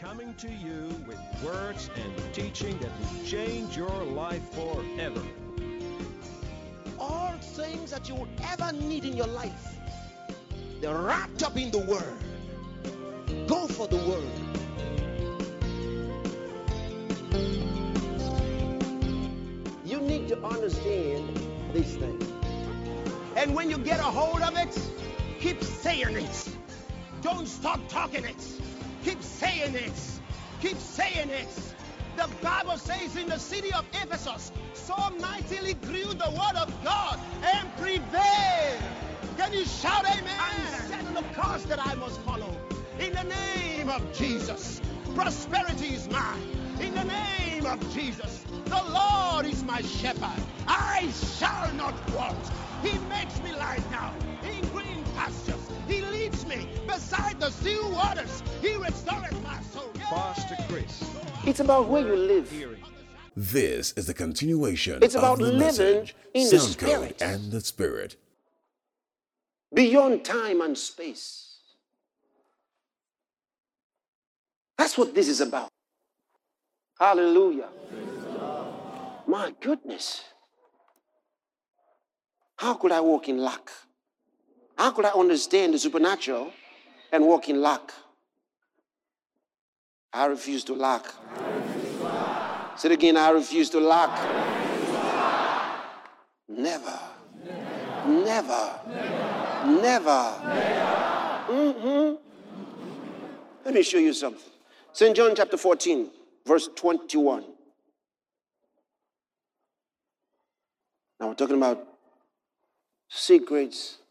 coming to you with words and teaching that will change your life forever. All things that you would ever need in your life, they're wrapped up in the Word. Go for the Word. You need to understand these things. And when you get a hold of it, keep saying it. Don't stop talking it. Keep saying it. Keep saying it. The Bible says in the city of Ephesus, so mightily grew the word of God and prevailed. Can you shout amen? I'm setting the course that I must follow. In the name of Jesus, prosperity is mine. In the name of Jesus, the Lord is my shepherd. I shall not want. He makes me lie down in green pastures. He leads me beside the still waters. He restores my soul. Pastor Chris. It's about where you live. This is the continuation It's about of the living message, in the Sound Code Spirit. and the Spirit. Beyond time and space. That's what this is about. Hallelujah. My goodness. How could I walk in lack? How could I understand the supernatural and walk in lack? I refuse to lack. Say it again, I refuse to lack. Never. Never. Let me show you something. St. John chapter 14, verse 21. Now we're talking about secrets,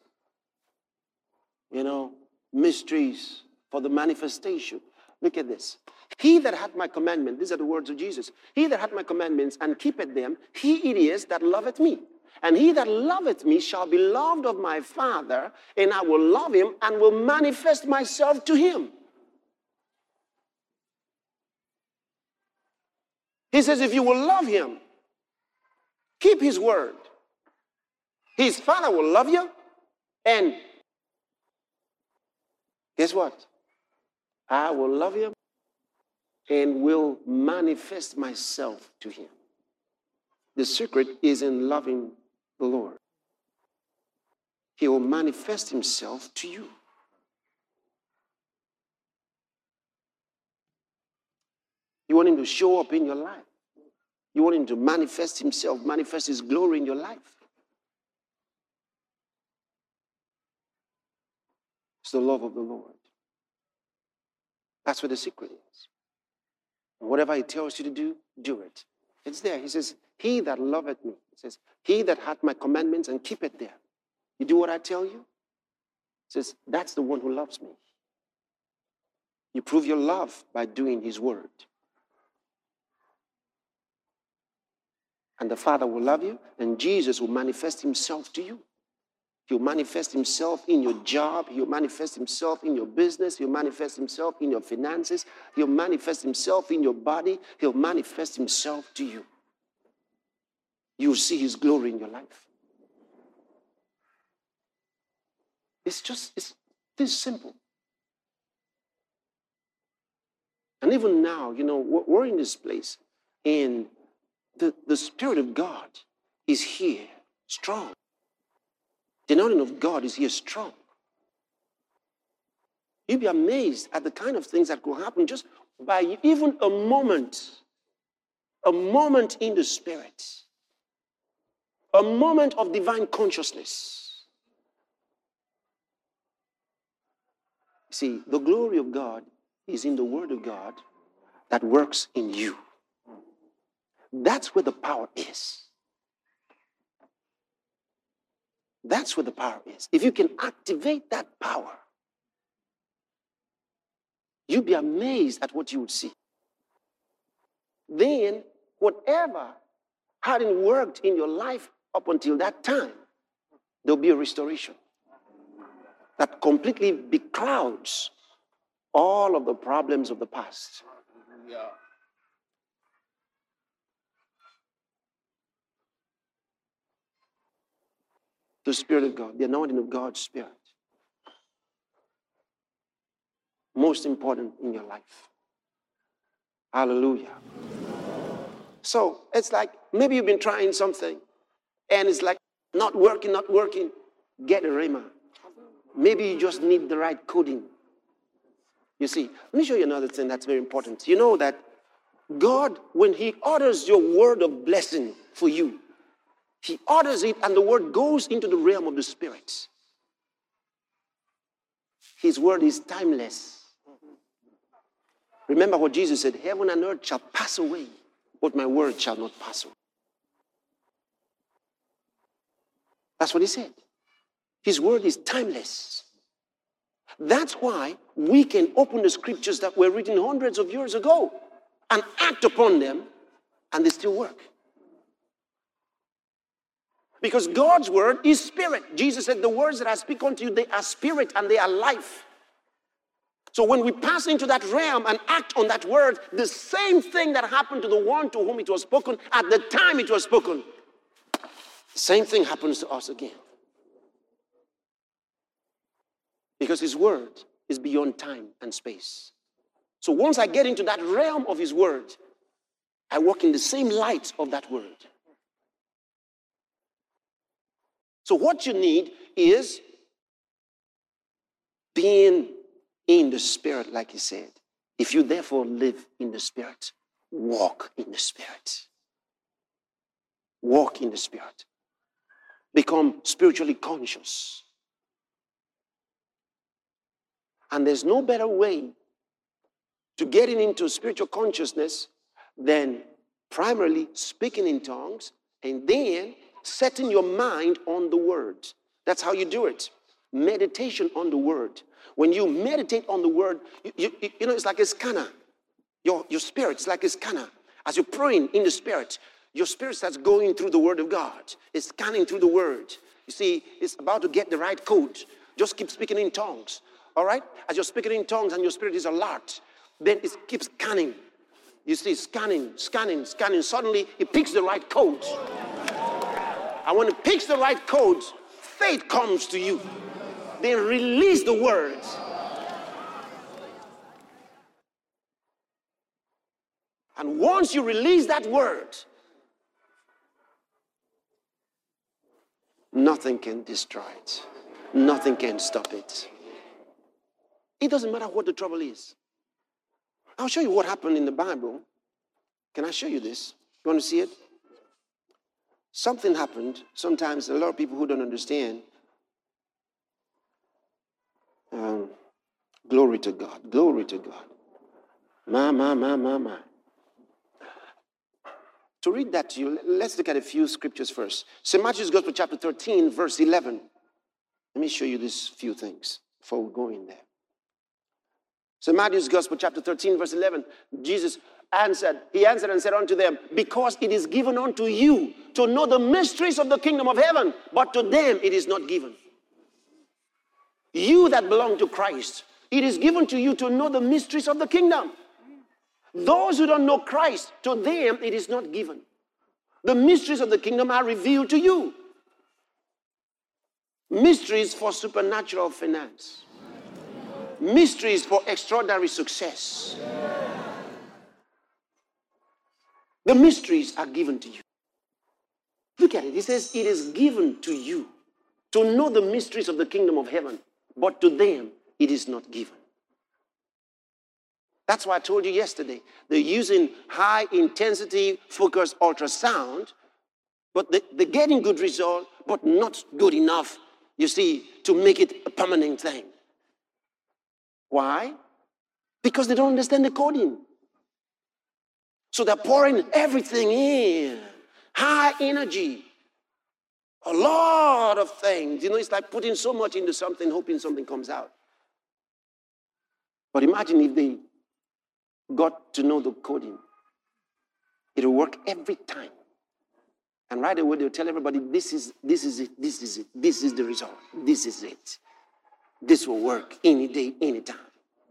mysteries for the manifestation. Look at this. He that hath my commandment, these are the words of Jesus. He that hath my commandments and keepeth them, he it is that loveth me. And he that loveth me shall be loved of my Father, and I will love him and will manifest myself to him. He says, if you will love him, keep his word, his Father will love you, and guess what? I will love him and will manifest myself to him. The secret is in loving the Lord. He will manifest himself to you. You want him to show up in your life. You want him to manifest himself, manifest his glory in your life. It's the love of the Lord. That's where the secret is. And whatever he tells you to do, do it. It's there. He says, he that loveth me. He says, he that hath my commandments and keepeth them. You do what I tell you? He says, that's the one who loves me. You prove your love by doing his word. And the Father will love you, and Jesus will manifest himself to you. He'll manifest himself in your job. He'll manifest himself in your business. He'll manifest himself in your finances. He'll manifest himself in your body. He'll manifest himself to you. You'll see his glory in your life. It's this simple. And even now, we're in this place, and the Spirit of God is here, strong. The anointing of God is here, strong. You'll be amazed at the kind of things that could happen just by even a moment in the Spirit, a moment of divine consciousness. See, the glory of God is in the Word of God that works in you. That's where the power is. That's where the power is. If you can activate that power, you'll be amazed at what you would see. Then, whatever hadn't worked in your life up until that time, there'll be a restoration that completely beclouds all of the problems of the past. Yeah. The Spirit of God, the anointing of God's Spirit. Most important in your life. Hallelujah. So it's like maybe you've been trying something and it's like not working. Get a rhema. Maybe you just need the right coding. You see, let me show you another thing that's very important. You know that God, when he orders your word of blessing for you, he orders it and the word goes into the realm of the spirit. His word is timeless. Remember what Jesus said, heaven and earth shall pass away, but my word shall not pass away. That's what he said. His word is timeless. That's why we can open the scriptures that were written hundreds of years ago and act upon them, and they still work. Because God's word is spirit. Jesus said, the words that I speak unto you, they are spirit and they are life. So when we pass into that realm and act on that word, the same thing that happened to the one to whom it was spoken at the time it was spoken, same thing happens to us again. Because his word is beyond time and space. So once I get into that realm of his word, I walk in the same light of that word. So what you need is being in the spirit, like he said. If you therefore live in the spirit, walk in the spirit. Walk in the spirit. Become spiritually conscious. And there's no better way to getting into spiritual consciousness than primarily speaking in tongues and then setting your mind on the word. That's how you do it. Meditation on the word. When you meditate on the word, you know, it's like a scanner. Your spirit is like a scanner. As you're praying in the spirit, your spirit starts going through the word of God. It's scanning through the word. You see, it's about to get the right code. Just keep speaking in tongues. All right? As you're speaking in tongues and your spirit is alert, then it keeps scanning. You see, scanning. Suddenly, it picks the right code. And when it picks the right code, faith comes to you. Then release the words. And once you release that word, nothing can destroy it. Nothing can stop it. It doesn't matter what the trouble is. I'll show you what happened in the Bible. Can I show you this? You want to see it? Something happened. Sometimes a lot of people who don't understand. Glory to God. Glory to God. My. To read that to you, let's look at a few scriptures first. St. Matthew's Gospel, chapter 13, verse 11. Let me show you these few things before we go in there. St. Matthew's Gospel, chapter 13, verse 11. Jesus answered and said unto them, because it is given unto you to know the mysteries of the kingdom of heaven, but to them it is not given. You that belong to Christ, it is given to you to know the mysteries of the kingdom. Those who don't know Christ, to them it is not given. The mysteries of the kingdom are revealed to you. Mysteries for supernatural finance. Mysteries for extraordinary success. The mysteries are given to you. Look at it. It says, it is given to you to know the mysteries of the kingdom of heaven, but to them it is not given. That's why I told you yesterday, they're using high intensity focused ultrasound, but they're getting good result, but not good enough, you see, to make it a permanent thing. Why? Because they don't understand the coding. So they're pouring everything in. High energy. A lot of things. You know, it's like putting so much into something, hoping something comes out. But imagine if they got to know the coding. It'll work every time. And right away they'll tell everybody, this is it, this is the result, this is it. This will work any day, any time.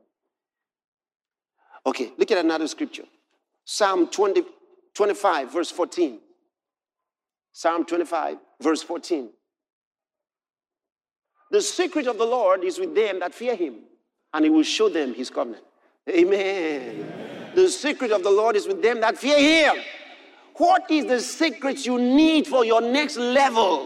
Okay, look at another scripture. Psalm 25, verse 14. Psalm 25, verse 14. The secret of the Lord is with them that fear him, and he will show them his covenant. Amen. The secret of the Lord is with them that fear him. What is the secret you need for your next level?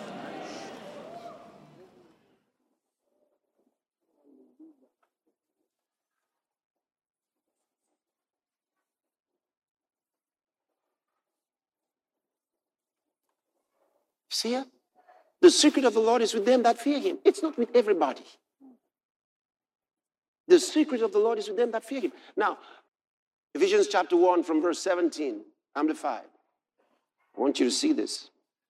See it? The secret of the Lord is with them that fear him. It's not with everybody. The secret of the Lord is with them that fear him. Now, Ephesians chapter 1 from verse 17, Amplified. I want you to see this.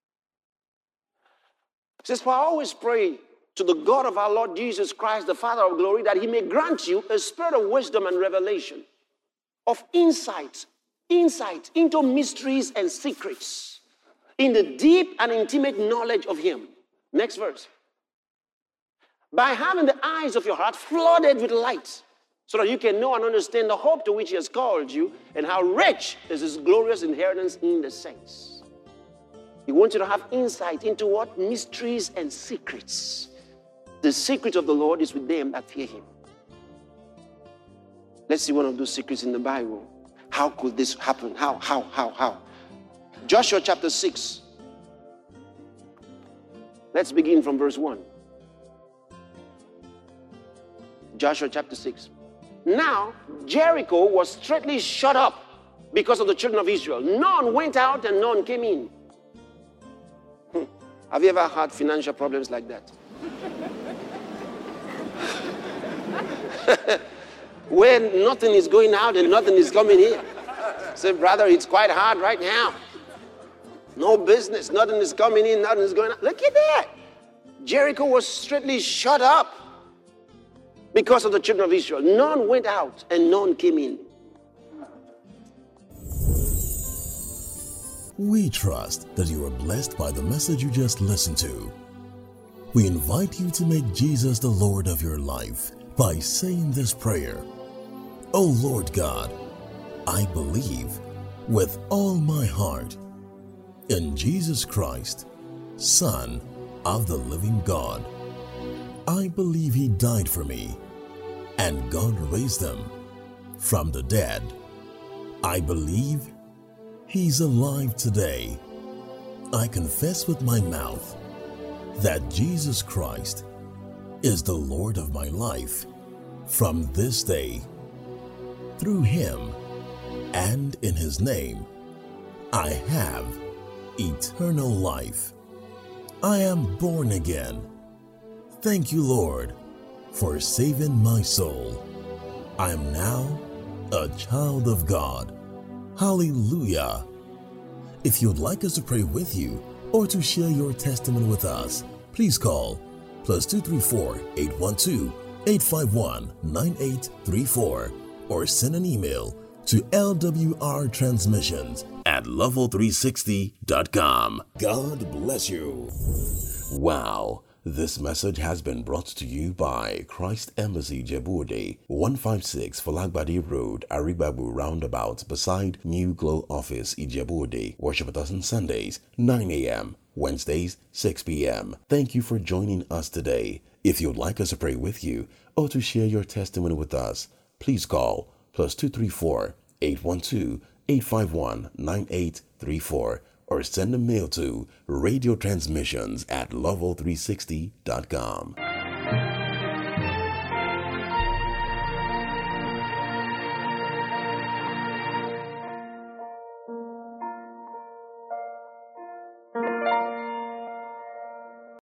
It says, for I always pray to the God of our Lord Jesus Christ, the Father of glory, that he may grant you a spirit of wisdom and revelation, of insight into mysteries and secrets, in the deep and intimate knowledge of him. Next verse. By having the eyes of your heart flooded with light, so that you can know and understand the hope to which he has called you, and how rich is his glorious inheritance in the saints. He wants you to have insight into what? Mysteries and secrets. The secret of the Lord is with them that fear him. Let's see one of those secrets in the Bible. How could this happen? How? Joshua chapter 6. Let's begin from verse 1. Joshua chapter 6. Now, Jericho was straitly shut up because of the children of Israel. None went out and none came in. Have you ever had financial problems like that? Where nothing is going out and nothing is coming in. Say, brother, it's quite hard right now. No business, nothing is coming in, nothing is going out. Look at that. Jericho was straitly shut up because of the children of Israel. None went out and none came in. We trust that you are blessed by the message you just listened to. We invite you to make Jesus the Lord of your life by saying this prayer. Oh Lord God, I believe with all my heart in Jesus Christ, Son of the living God. I believe he died for me and God raised him from the dead. I believe he's alive today. I confess with my mouth that Jesus Christ is the Lord of my life from this day. Through him and in his name, I have eternal life. I am born again. Thank you, Lord, for saving my soul. I am now a child of God. Hallelujah. If you'd like us to pray with you or to share your testimony with us, please call +234 812 851 9834 or send an email to lwrtransmissions@level360.com. God bless you. Wow. This message has been brought to you by Christ Embassy Djibouti, 156 Falagbadi Road, Aribabu Roundabout, beside New Glow Office, Djibouti. Worship with us on Sundays, 9 a.m., Wednesdays, 6 p.m. Thank you for joining us today. If you'd like us to pray with you or to share your testimony with us, please call +234 812 851 9834 or send a mail to radiotransmissions@level360.com.